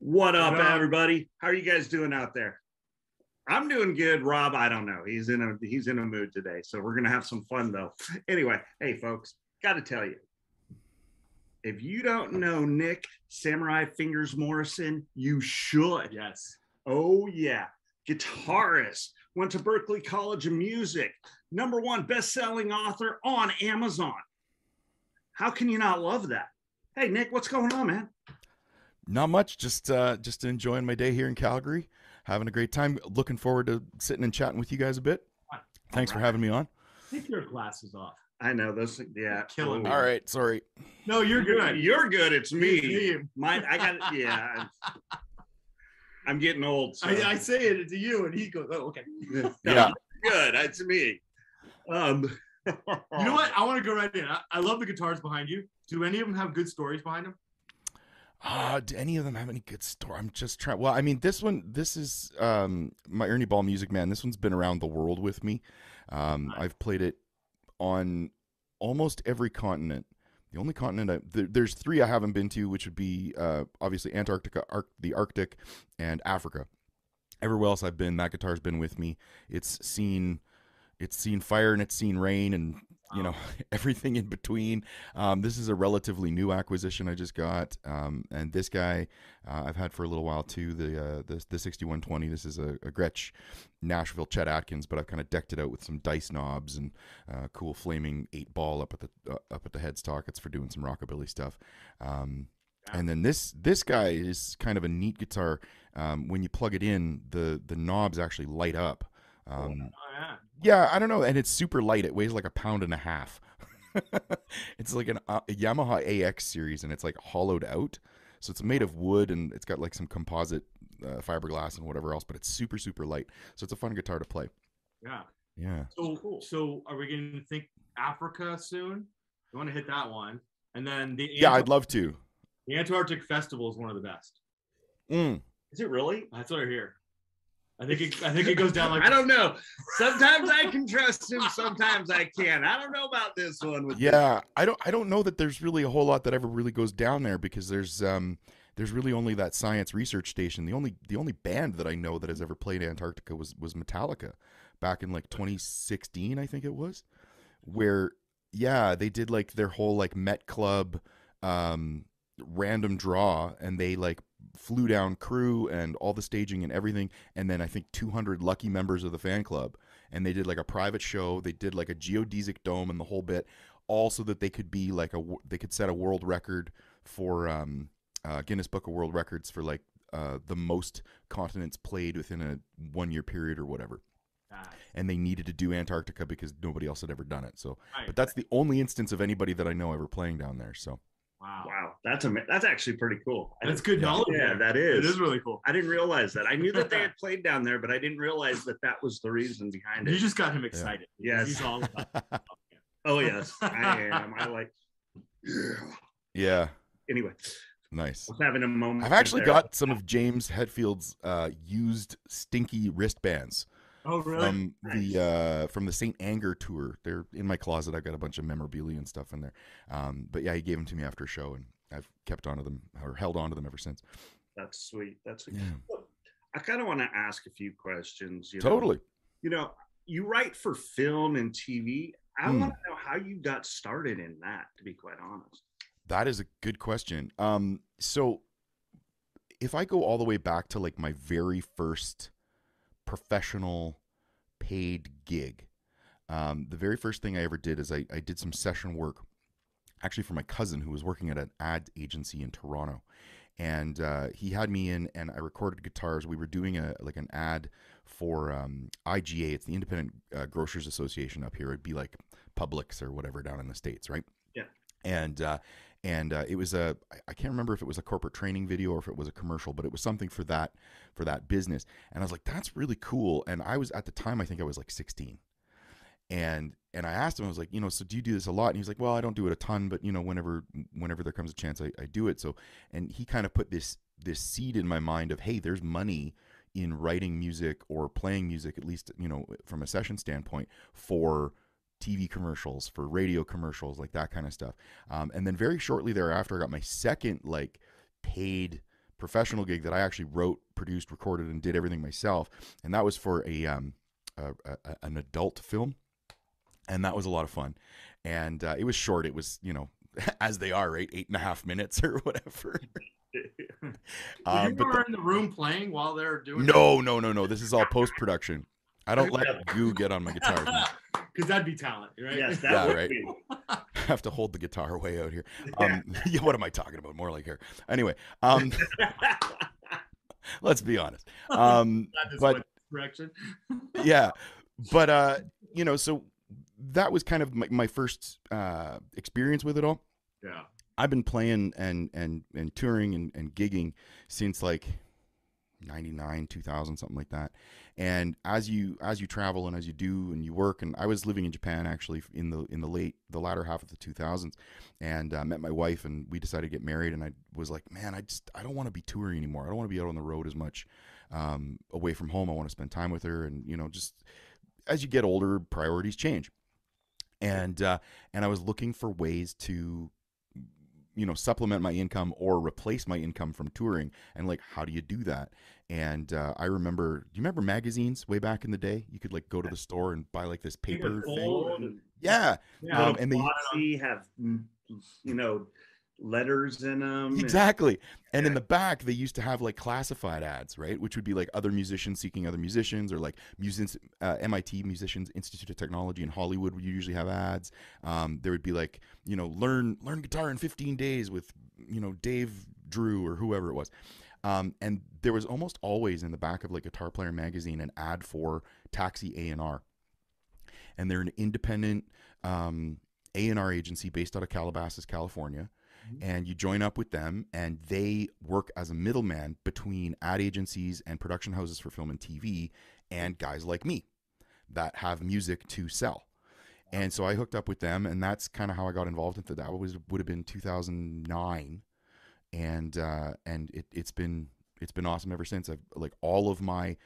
What up, everybody? How are you guys doing out there? I'm doing good. Rob, I don't know. He's in a mood today, so we're gonna have some fun though. Anyway, hey folks, got to tell you, if you don't know Nick Samurai Fingers Morrison, you should. Yes. Oh yeah, guitarist. Went to Berklee College of Music. #1 best-selling author on Amazon. How can you not love that? Hey Nick, what's going on, man? Not much. Just enjoying my day here in Calgary, having a great time. Looking forward to sitting and chatting with you guys a bit. Thanks for having me on. Take your glasses off. I know those. Yeah, killing me. All right, sorry. No, you're good. You're good. It's me. It's Mine. I got. Yeah. I'm getting old. So. I say it to you, and he goes, "Oh, okay." Yeah. Good. It's me. You know what? I want to go right in. I love the guitars behind you. Do any of them have good stories behind them? Do any of them have any good story? I'm just trying. Well, I mean, this is my Ernie Ball Music Man. This one's been around the world with me. I've played it on almost every continent. The only continent there's 3 I haven't been to, which would be obviously Antarctica, the Arctic, and Africa. Everywhere else I've been, that guitar's been with me. It's seen fire and it's seen rain and everything in between. This is a relatively new acquisition I just got, and this guy I've had for a little while too. The 6120. This is a Gretsch Nashville Chet Atkins, but I've kind of decked it out with some dice knobs and cool flaming 8-ball up at the headstock. It's for doing some rockabilly stuff. And then this guy is kind of a neat guitar. When you plug it in, the knobs actually light up. Yeah, I don't know, and it's super light. It weighs like 1.5 pounds. It's like a Yamaha AX series, and it's like hollowed out, so it's made of wood, and it's got like some composite fiberglass and whatever else. But it's super light, so it's a fun guitar to play. Yeah. So cool. So are we going to think Africa soon? You want to hit that one, and then I'd love to. The Antarctic Festival is one of the best. Is it really? That's what I hear. I think it goes down like I don't know. Sometimes I can trust him, sometimes I can't. I don't know about this one. I don't know that there's really a whole lot that ever really goes down there, because there's really only that science research station. The only band that I know that has ever played Antarctica was Metallica back in like 2016, I think it was, where they did like their whole like Met Club random draw, and they like flew down crew and all the staging and everything, and then I think 200 lucky members of the fan club, and they did like a private show. They did like a geodesic dome and the whole bit, all so that they could be like they could set a world record for Guinness Book of World Records for like the most continents played within a 1-year period or whatever. And they needed to do Antarctica because nobody else had ever done it. So, but that's the only instance of anybody that I know ever playing down there. So. Wow, that's actually pretty cool. That's good knowledge. Yeah, that is. It is really cool. I didn't realize that. I knew that they had played down there, but I didn't realize that was the reason behind it. You just got him excited. Yes. He's all about Oh yes, I am. I like. Yeah. Anyway. Nice. I was having a moment. I've actually got some of James Hetfield's used stinky wristbands. Oh, really? From the St. Anger tour. They're in my closet. I've got a bunch of memorabilia and stuff in there. But yeah, he gave them to me after a show, and I've kept onto them or held on to them ever since. That's sweet. That's sweet. Yeah. I kind of want to ask a few questions. Totally. You write for film and TV. I want to know how you got started in that, to be quite honest. That is a good question. So if I go all the way back to like my very first professional paid gig, the very first thing I ever did is I did some session work actually for my cousin who was working at an ad agency in Toronto, and he had me in, and I recorded guitars. We were doing an ad for IGA. It's the Independent Grocers Association up here. It'd be like Publix or whatever down in the States, right? Yeah. And it was I can't remember if it was a corporate training video or if it was a commercial, but it was something for that business. And I was like, that's really cool. And I was, at the time, I think I was like 16. And I asked him, I was like, so do you do this a lot? And he was like, well, I don't do it a ton, but whenever there comes a chance, I do it. So, and he kind of put this seed in my mind of, hey, there's money in writing music or playing music, at least, from a session standpoint, for TV commercials, for radio commercials, like that kind of stuff. And then very shortly thereafter, I got my second like paid professional gig that I actually wrote, produced, recorded, and did everything myself, and that was for an adult film, and that was a lot of fun. And it was short. It was, as they are, right, 8.5 minutes or whatever. Were you were in the room playing while they're doing? No. This is all post production. I don't let goo get on my guitar. Because that'd be talent, right? Yes, that would be. I have to hold the guitar way out here. Yeah, what am I talking about? More like here. Anyway, let's be honest. But direction. Yeah, but so that was kind of my first experience with it all. Yeah. I've been playing and touring and gigging since like 99, 2000, something like that. And as you travel and as you do and you work, and I was living in Japan actually in the latter half of the 2000s, and met my wife, and we decided to get married. And I was like, man, I don't want to be touring anymore. I don't want to be out on the road as much, away from home. I want to spend time with her, and just as you get older, priorities change. And I was looking for ways to supplement my income or replace my income from touring, and like, how do you do that? And I remember, do you remember magazines way back in the day? You could like go to the store and buy like this paper thing. Yeah. And they have letters in them. Exactly. And in the back, they used to have like classified ads, right? Which would be like other musicians seeking other musicians, or like MIT Musicians Institute of Technology in Hollywood would usually have ads. There would be like, learn guitar in 15 days with, Dave Drew or whoever it was. And there was almost always in the back of like Guitar Player magazine an ad for Taxi A&R. And they're an independent A&R agency based out of Calabasas, California. And you join up with them, and they work as a middleman between ad agencies and production houses for film and TV and guys like me that have music to sell. And so I hooked up with them, and that's kind of how I got involved into that. Would have been 2009, and it's been awesome ever since. I've like all of my,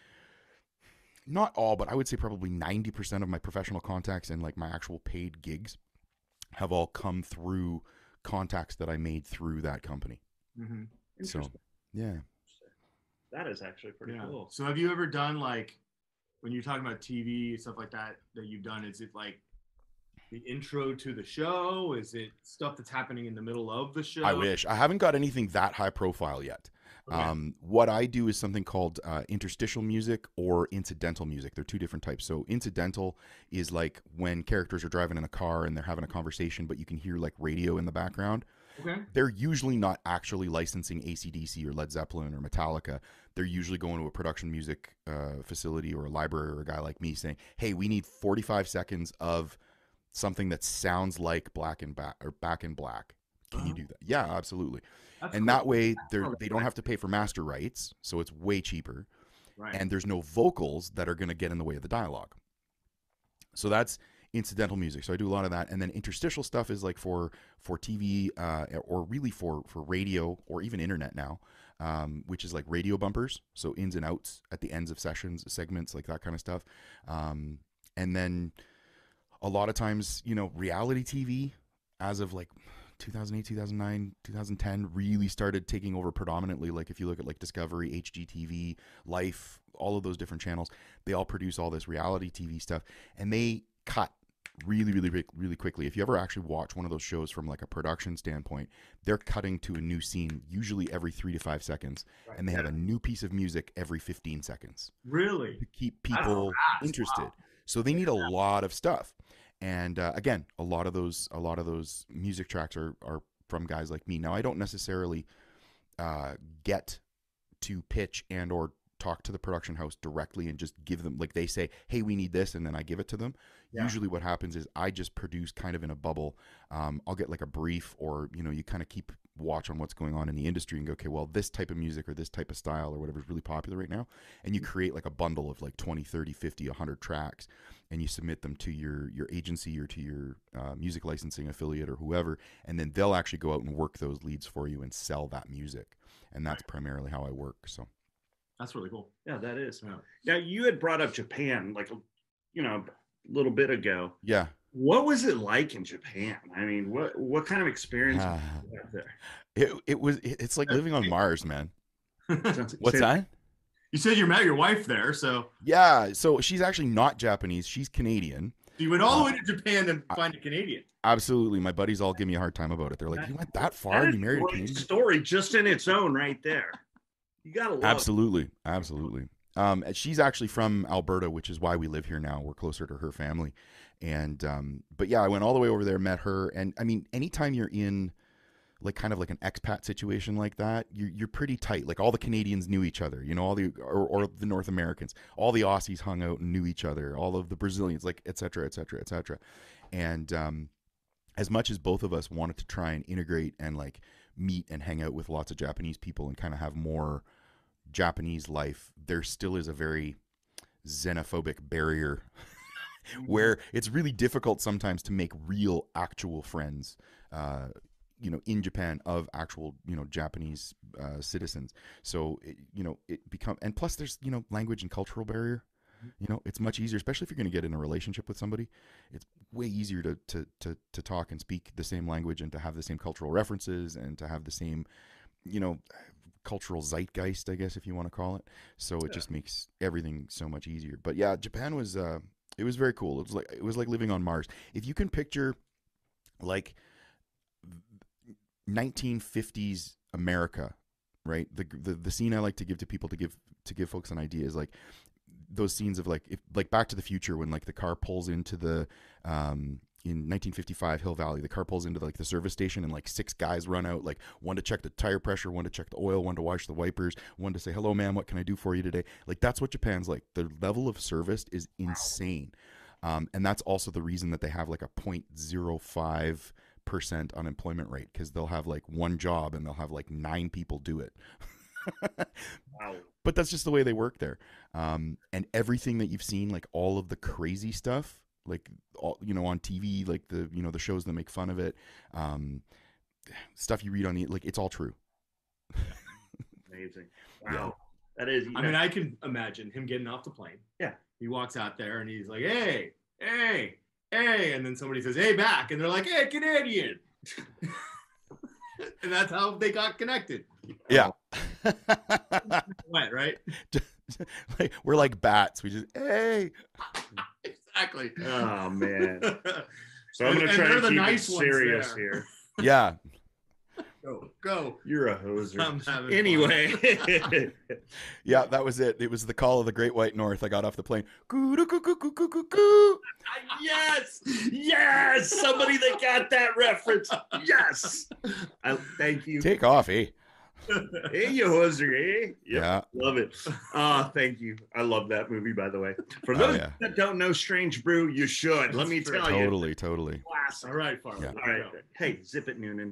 not all, but I would say probably 90% of my professional contacts and like my actual paid gigs have all come through contacts that I made through that company. Mm-hmm. So yeah, that is actually pretty cool. So have you ever done, like, when you're talking about TV stuff like that you've done, is it like the intro to the show? Is it stuff that's happening in the middle of the show? I wish. I haven't got anything that high profile yet. Okay. What I do is something called interstitial music or incidental music. They're two different types. So incidental is like when characters are driving in a car and they're having a conversation, but you can hear like radio in the background. Okay. They're usually not actually licensing AC/DC or Led Zeppelin or Metallica. They're usually going to a production music facility or a library or a guy like me saying, hey, we need 45 seconds of something that sounds like Back in Black. Can you do that? Yeah, absolutely. That's cool. That way they don't have to pay for master rights, so it's way cheaper. Right. And there's no vocals that are going to get in the way of the dialogue. So that's incidental music. So I do a lot of that. And then interstitial stuff is like for TV or really for radio or even internet now, which is like radio bumpers. So ins and outs at the ends of sessions, segments, like that kind of stuff. And then a lot of times, reality TV as of like 2008, 2009, 2010 really started taking over predominantly. Like if you look at like Discovery, HGTV, Life, all of those different channels, they all produce all this reality TV stuff, and they cut really, really, really quickly. If you ever actually watch one of those shows from like a production standpoint, they're cutting to a new scene usually every 3 to 5 seconds, and they have a new piece of music every 15 seconds. Really? To keep people interested. Wow. So they need a lot of stuff. And again, a lot of those music tracks are from guys like me. Now, I don't necessarily get to pitch and or talk to the production house directly and just give them, like, they say, hey, we need this, and then I give it to them. Yeah. Usually what happens is I just produce kind of in a bubble. I'll get like a brief, or you kind of keep watch on what's going on in the industry and go, okay, well, this type of music or this type of style or whatever is really popular right now, and you create like a bundle of like 20, 30, 50, 100 tracks, and you submit them to your agency or to your music licensing affiliate or whoever, and then they'll actually go out and work those leads for you and sell that music. And that's primarily how I work. So that's really cool. Yeah, that is. Yeah. Now, you had brought up Japan like a little bit ago. Yeah. What was it like in Japan? I mean, what kind of experience did you have there? It's like living on Mars, man. What's that? You said you met your wife there, so Yeah, so she's actually not Japanese. She's Canadian. you went all the way to Japan to find a Canadian. Absolutely. My buddies all give me a hard time about it. They're like, you went that far and you married a great Canadian? story just in its own right there. You gotta love Absolutely. And she's actually from Alberta, which is why we live here now. We're closer to her family. And but yeah, I went all the way over there, met her. And I mean, anytime you're in like kind of like an expat situation like that, you're pretty tight. Like all the Canadians knew each other, you know, all the or the North Americans, all the Aussies hung out and knew each other, all of the Brazilians, like et cetera, et cetera, et cetera. And as much as both of us wanted to try and integrate and like meet and hang out with lots of Japanese people and kind of have more Japanese life, there still is a very xenophobic barrier where it's really difficult sometimes to make real actual friends, you know, in Japan of actual, you know, Japanese citizens. So, and plus there's, you know, language and cultural barrier. You know, it's much easier, especially if you're going to get in a relationship with somebody. It's way easier to talk and speak the same language and to have the same cultural references and to have the same, you know, cultural zeitgeist, I guess, if you want to call it. So it just makes everything so much easier. But yeah, Japan was it was very cool. It was like living on Mars. If you can picture like 1950s America, right? The scene I like to give to people to give folks an idea is like those scenes of like Back to the Future when like the car pulls into the in 1955 Hill Valley, the car pulls into like the service station and like 6 guys run out, like one to check the tire pressure, one to check the oil, one to wash the wipers, one to say, hello ma'am, what can I do for you today? Like that's what Japan's like. The level of service is insane. And that's also the reason that they have like a 0.05% unemployment rate, because they'll have like one job and they'll have like 9 people do it. Wow. But that's just the way they work there. And everything that you've seen, like all of the crazy stuff, like all, you know, on TV, like the, you know, the shows that make fun of it, stuff you read on the, like, it's all true. Amazing. Wow. Yeah. That is. I mean, I can imagine him getting off the plane. Yeah. He walks out there and he's like, hey, hey, hey. And then somebody says, hey, back. And they're like, hey, Canadian. And that's how they got connected. Yeah. What, right? Like, we're like bats. We just, hey. Exactly. Oh, man. So I'm going to try they're and the keep nice it ones serious there. here. Yeah. Go. You're a hoser. I'm having Anyway. Yeah, that was it. It was the call of the Great White North. I got off the plane. Goo-doo-goo-goo-goo-goo-goo. Yes. Yes. Somebody that got that reference. Yes. Thank you. Take off, eh? Hey, you hoser, eh? Yep. Yeah. Love it. Thank you. I love that movie, by the way. For Oh, those yeah. that don't know Strange Brew, you should. Let me tell you. Totally. Classic. All right, Farley. Yeah. All right. Hey, zip it, Noonan.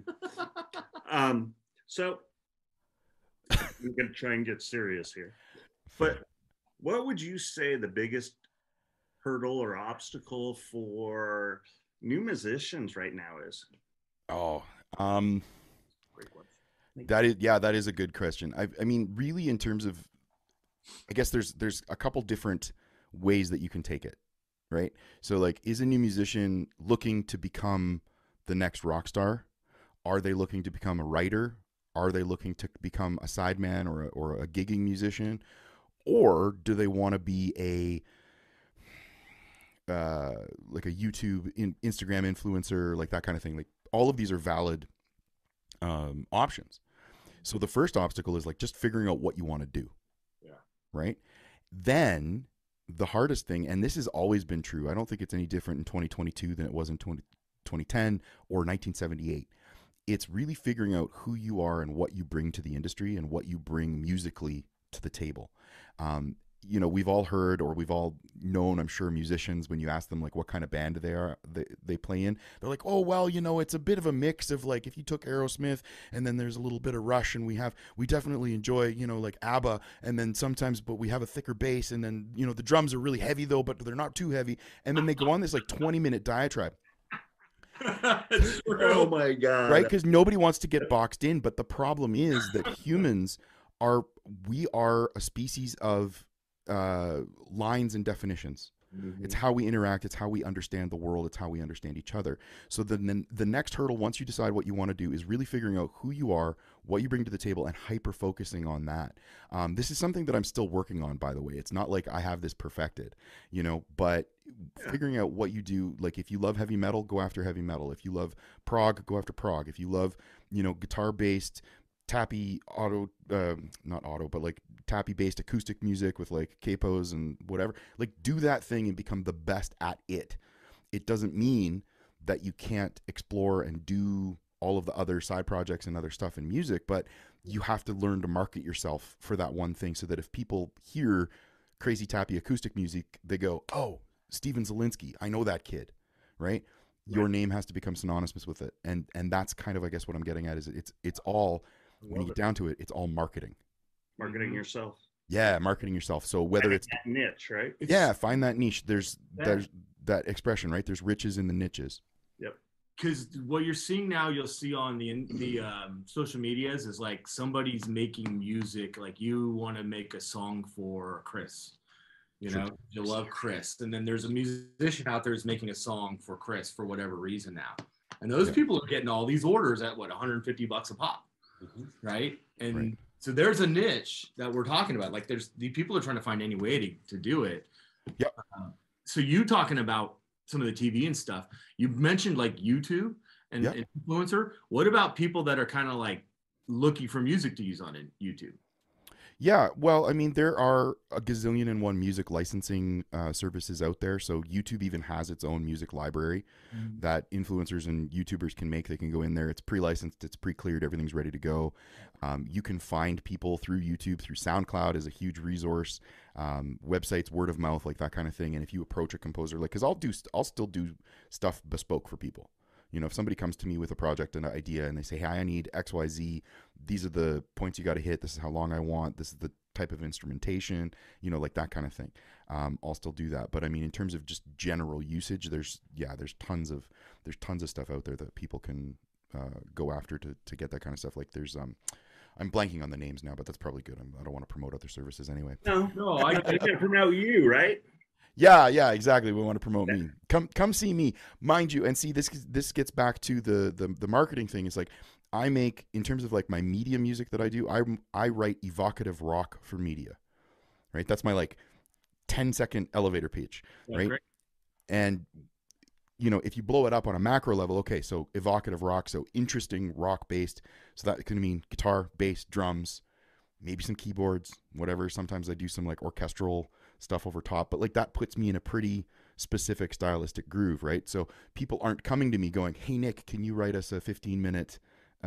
So we're gonna try and get serious here. But what would you say the biggest hurdle or obstacle for new musicians right now is? Oh, Great question. that is a good question. I mean, really, in terms of, I guess there's a couple different ways that you can take it, right? So, like, is a new musician looking to become the next rock star? Are they looking to become a writer? Are they looking to become a sideman or a gigging musician? Or do they want to be like a YouTube, Instagram influencer, like that kind of thing? Like, all of these are valid options. So the first obstacle is like just figuring out what you want to do. Yeah. Right. Then the hardest thing, and this has always been true, I don't think it's any different in 2022 than it was in 2010 or 1978. It's really figuring out who you are and what you bring to the industry and what you bring musically to the table. You know, we've all heard, or we've all known, I'm sure, musicians, when you ask them like what kind of band they play in, they're like, oh, well, you know, it's a bit of a mix of like, if you took Aerosmith and then there's a little bit of Rush, and we definitely enjoy, you know, like ABBA, and then sometimes, but we have a thicker bass, and then, you know, the drums are really heavy though, but they're not too heavy. And then they go on this like 20-minute diatribe. Oh my God. Right? Because nobody wants to get boxed in. But the problem is that humans we are a species of lines and definitions. It's how we interact. It's how we understand the world. It's how we understand each other. So then the next hurdle, once you decide what you want to do, is really figuring out who you are, what you bring to the table, and hyper focusing on that. This is something that I'm still working on, by the way. It's not like I have this perfected, but figuring out what you do. Like if you love heavy metal, go after heavy metal. If you love prog, go after prog. If you love, guitar based, tappy not auto, but like tappy based acoustic music with like capos and whatever, like do that thing and become the best at it. It doesn't mean that you can't explore and do all of the other side projects and other stuff in music, but you have to learn to market yourself for that one thing, so that if people hear crazy tappy acoustic music, they go, oh, Steven Zielinski, I know that kid, right? Your name has to become synonymous with it. And that's kind of, I guess, what I'm getting at is it's all, when you get down to it, it's all marketing. Marketing yourself. Yeah, marketing yourself. So whether it's that niche, right? Find that niche. There's that expression, right? There's riches in the niches. Yep. Because what you're seeing now, you'll see on the social medias is like somebody's making music. Like you want to make a song for Chris, you love Chris, and then there's a musician out there who's making a song for Chris for whatever reason now, and those people are getting all these orders at what, $150 a pop. Right. And so there's a niche that we're talking about. Like the people are trying to find any way to do it. Yep. So you talking about some of the TV and stuff, you mentioned like YouTube and influencer. What about people that are kind of like looking for music to use on YouTube? Yeah, well, I mean, there are a gazillion and one music licensing services out there. So YouTube even has its own music library that influencers and YouTubers can make. They can go in there. It's pre-licensed. It's pre-cleared. Everything's ready to go. You can find people through YouTube, through SoundCloud is a huge resource. Websites, word of mouth, like that kind of thing. And if you approach a composer, like, because I'll still do stuff bespoke for people. If somebody comes to me with a project and an idea and they say, hey, I need X, Y, Z, these are the points you got to hit. This is how long I want. This is the type of instrumentation, like that kind of thing. I'll still do that. But I mean, in terms of just general usage, there's tons of stuff out there that people can go after to get that kind of stuff. Like there's, I'm blanking on the names now, but that's probably good. I don't want to promote other services anyway. No, I can promote you, right? Yeah, exactly. We want to promote me. Come see me, mind you. And see, this gets back to the marketing thing. It's like I make, in terms of like my media music that I do, I write evocative rock for media, right? That's my like 10-second elevator pitch, right? Great. And if you blow it up on a macro level, okay, so evocative rock, so interesting rock based. So that can mean guitar, bass, drums, maybe some keyboards, whatever. Sometimes I do some like orchestral stuff over top, but like that puts me in a pretty specific stylistic groove, right? So people aren't coming to me going, hey Nick, can you write us a 15-minute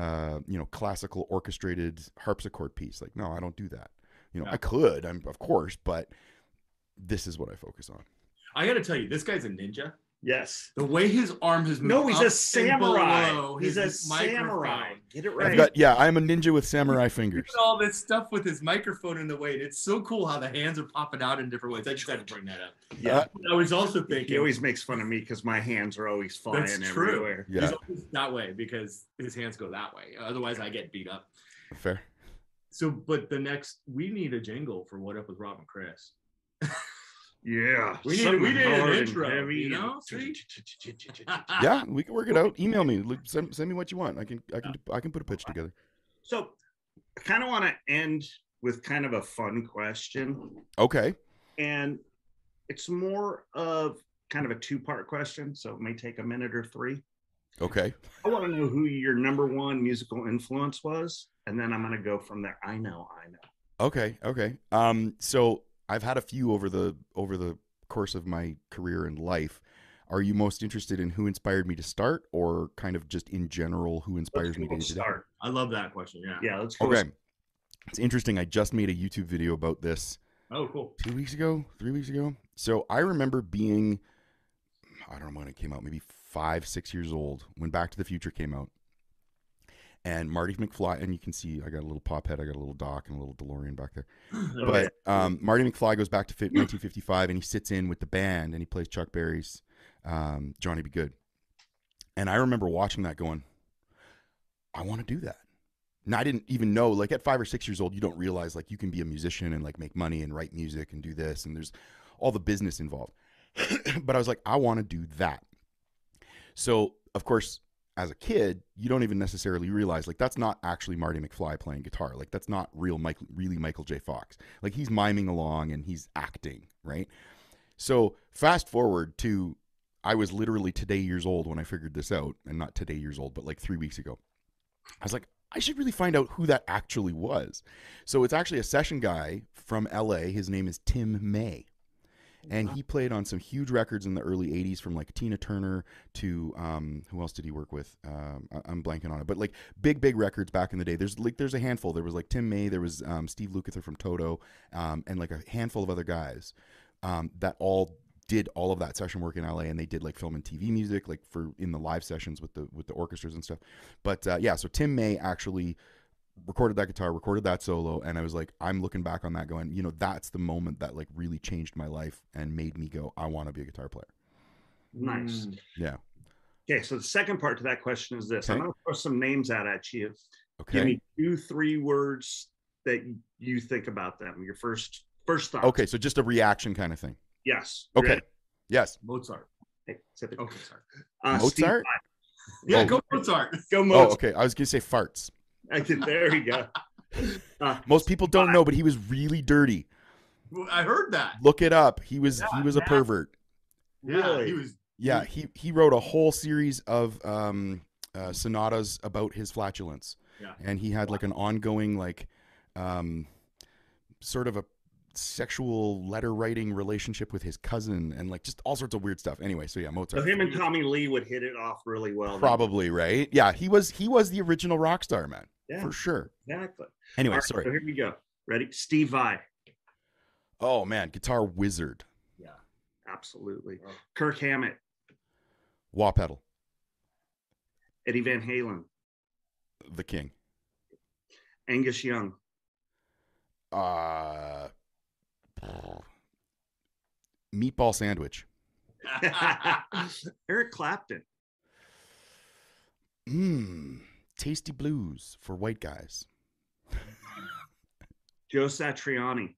classical orchestrated harpsichord piece? Like, no, I don't do that. I could, of course, but this is what I focus on. I got to tell you, this guy's a ninja. Yes. The way his arm has moved. No, he's a samurai. He's a samurai. Get it right. I'm a ninja with samurai fingers. All this stuff with his microphone in the way. And it's so cool how the hands are popping out in different ways. I just had to bring that up. Yeah. I was also thinking. He always makes fun of me because my hands are always flying everywhere. Yeah. He's always that way because his hands go that way. Otherwise, I get beat up. Fair. So, but we need a jingle for What Up with Rob and Chris. Yeah, we need an intro. Yeah, we can work it out. Email me. Send me what you want. I can put a pitch together. So, I kind of want to end with kind of a fun question. Okay. And it's more of kind of a two-part question, so it may take a minute or three. Okay. I want to know who your number one musical influence was, and then I'm going to go from there. I know. Okay. So I've had a few over the course of my career and life. Are you most interested in who inspired me to start, or kind of just in general who inspires me to start? I love that question. Yeah. Let's go. Okay. It's interesting. I just made a YouTube video about this. Oh, cool. 3 weeks ago. So I remember being, I don't know when it came out, maybe 5-6 years old when Back to the Future came out. And Marty McFly, and you can see I got a little pop head, I got a little Doc and a little DeLorean back there. But Marty McFly goes back to 1955 and he sits in with the band and he plays Chuck Berry's Johnny Be Good. And I remember watching that going, I want to do that. And I didn't even know, like at 5 or 6 years old, you don't realize like you can be a musician and like make money and write music and do this. And there's all the business involved. But I was like, I want to do that. So, of course, as a kid, you don't even necessarily realize, like, that's not actually Marty McFly playing guitar. Like, that's not really Michael J. Fox. Like, he's miming along and he's acting, right? So, fast forward to, I was literally today years old when I figured this out, and not today years old, but like 3 weeks ago. I was like, I should really find out who that actually was. So, it's actually a session guy from LA. His name is Tim May. And he played on some huge records in the early 80s, from like Tina Turner to who else did he work with? I'm blanking on it. But like big records back in the day. There's a handful. There was like Tim May, there was Steve Lukather from Toto, and like a handful of other guys that all did all of that session work in LA, and they did like film and TV music, like for in the live sessions with the orchestras and stuff. But yeah, so Tim May actually recorded that guitar, recorded that solo, and I was like, I'm looking back on that going, you know, that's the moment that like really changed my life and made me go, I want to be a guitar player. Nice. Yeah. Okay, so the second part to that question is this. Okay. I'm going to throw some names out at you. Okay. Give me 2-3 words that you think about them. Your first thoughts. Okay, so just a reaction kind of thing. Yes. Okay. Ready? Yes. Mozart. Hey, sip it. Okay, sorry. Mozart? Steve Vai. Yeah, Oh. go Mozart. Go Oh, Mozart. okay. I was gonna say farts. There you go. Most people don't know, but he was really dirty. I heard that. Look it up. He was a Yeah. pervert. Yeah, Really? he was. Yeah, he wrote a whole series of sonatas about his flatulence. Yeah. And he had like an ongoing like sort of a sexual letter writing relationship with his cousin, and like just all sorts of weird stuff. Anyway, so yeah, Mozart. So him and Tommy Lee would hit it off really well. then. Probably, right? Yeah, he was the original rock star, man. Yeah, For sure. exactly. Anyway, All right, sorry. So here we go. Ready? Steve Vai. Oh man, guitar wizard. Yeah. Absolutely. Oh. Kirk Hammett. Wah pedal. Eddie Van Halen. The king. Angus Young. Meatball sandwich. Eric Clapton. Tasty blues for white guys. Joe Satriani.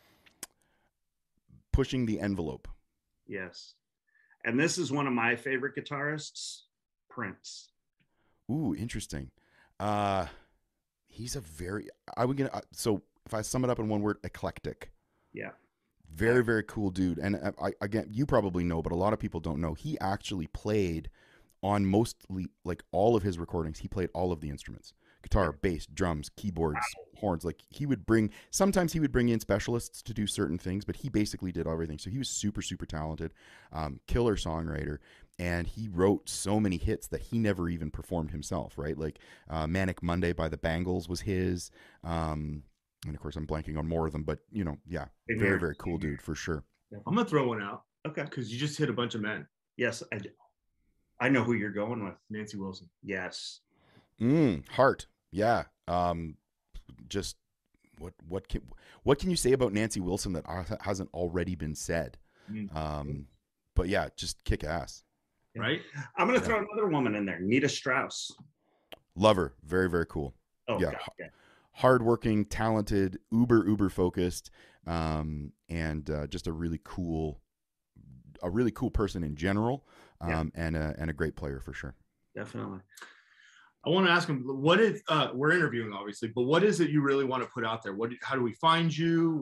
Pushing the envelope. Yes. And this is one of my favorite guitarists, Prince. Ooh, interesting. He's a very so if I sum it up in one word, eclectic. Yeah. Very, very cool dude. And again, you probably know, but a lot of people don't know. He actually played on mostly like all of his recordings. He played all of the instruments: guitar, bass, drums, keyboards, horns. Like sometimes he would bring in specialists to do certain things, but he basically did everything. So he was super, super talented, killer songwriter. And he wrote so many hits that he never even performed himself, right? Like Manic Monday by the Bangles was his. And of course, I'm blanking on more of them, but you know, yeah, very, very cool dude for sure. I'm gonna throw one out. Okay. Because you just hit a bunch of men. Yes, I know who you're going with. Nancy Wilson. Yes. Heart. Yeah. Just what can you say about Nancy Wilson that hasn't already been said? But yeah, just kick ass. Right? I'm going to throw another woman in there, Nita Strauss. Love her. Very, very cool. Oh, yeah. God, yeah. Hardworking, talented, uber focused, and just a really cool person in general, and a great player for sure. Definitely. I want to ask him, what is we're interviewing obviously, but what is it you really want to put out there? How do we find you?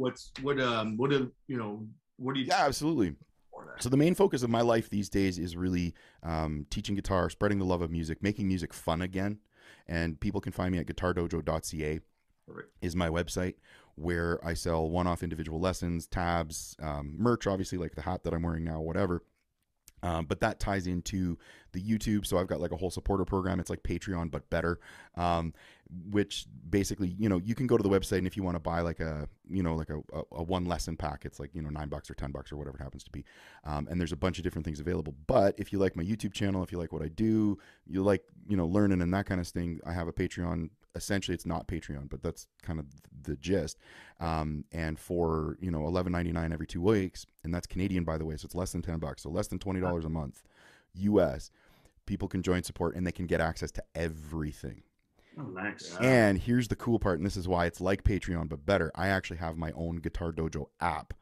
Yeah, absolutely. So the main focus of my life these days is really teaching guitar, spreading the love of music, making music fun again. And people can find me at guitardojo.ca is my website, where I sell one-off individual lessons, tabs, merch, obviously like the hat that I'm wearing now, whatever. But that ties into the YouTube. So I've got like a whole supporter program. It's like Patreon, but better. Which basically, you can go to the website, and if you want to buy like a one lesson pack, it's like, $9 or $10 or whatever it happens to be. And there's a bunch of different things available. But if you like my YouTube channel, if you like what I do, you like, learning and that kind of thing, I have a Patreon. Essentially, it's not Patreon, but that's kind of the gist. And for, $11.99 every 2 weeks, and that's Canadian, by the way, so it's less than $10, so less than $20 a month, US, people can join support, and they can get access to everything. Oh, nice. And here's the cool part, and this is why it's like Patreon, but better. I actually have my own Guitar Dojo app.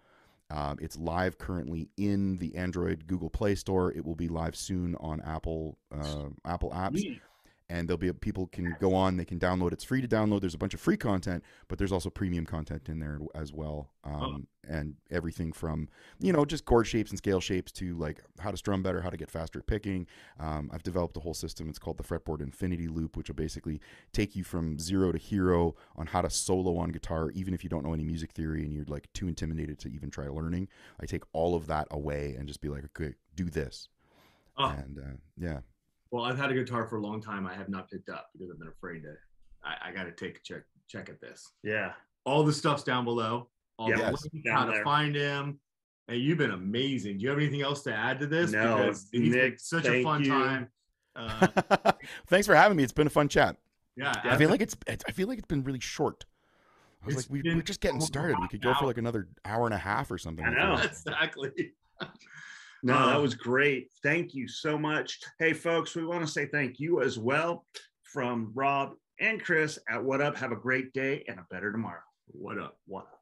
It's live currently in the Android Google Play Store. It will be live soon on Apple apps. And there'll be people can go on, they can download. It's free to download. There's a bunch of free content, but there's also premium content in there as well. And everything from, just chord shapes and scale shapes to like how to strum better, how to get faster at picking. I've developed a whole system. It's called the Fretboard Infinity Loop, which will basically take you from zero to hero on how to solo on guitar, even if you don't know any music theory and you're like too intimidated to even try learning. I take all of that away and just be like, okay, do this. And yeah. Well, I've had a guitar for a long time. I have not picked up because I've been afraid to. I got to take a check at this. Yeah. All the stuff's down below. All the links, how to there. find him. Hey, you've been amazing. Do you have anything else to add to this? No, because it's been such a fun time. Thanks for having me. It's been a fun chat. Yeah. I feel like it's been really short. I was like, we're just getting started. We could go for like another hour and a half or something. I know. Exactly. No, that was great. Thank you so much. Hey, folks, we want to say thank you as well from Rob and Chris at What Up. Have a great day and a better tomorrow. What up? What up?